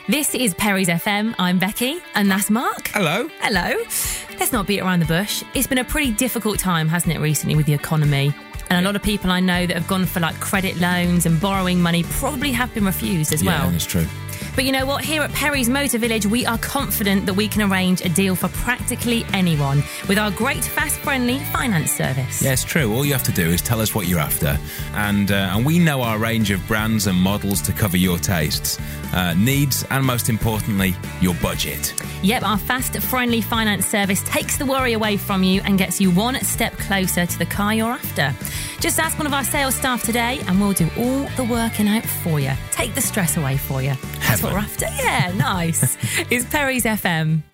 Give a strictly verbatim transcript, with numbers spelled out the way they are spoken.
This is Perry's F M. I'm Becky, and that's Mark. Hello. Hello. Let's not beat around the bush. It's been a pretty difficult time, hasn't it, recently with the economy? And a lot of people I know that have gone for like credit loans and borrowing money probably have been refused as well. Yeah, that's true. But you know what? Here at Perry's Motor Village, we are confident that we can arrange a deal for practically anyone with our great, fast-friendly finance service. Yeah, it's true. All you have to do is tell us what you're after. And uh, and we know our range of brands and models to cover your tastes, uh, needs, and most importantly, your budget. Yep, our fast, friendly finance service takes the worry away from you and gets you one step closer to the car you're after. Just ask one of our sales staff today and we'll do all the working out for you. Take the stress away for you. That's what we're after. Yeah, nice. It's Perry's F M.